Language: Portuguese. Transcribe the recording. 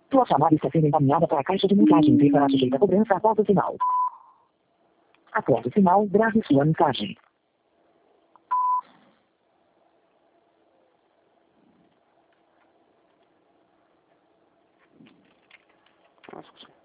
Sua chamada está sendo encaminhada para a caixa de mensagem e será sujeita a cobrança após o sinal. Após o sinal, grave sua mensagem. Nossa.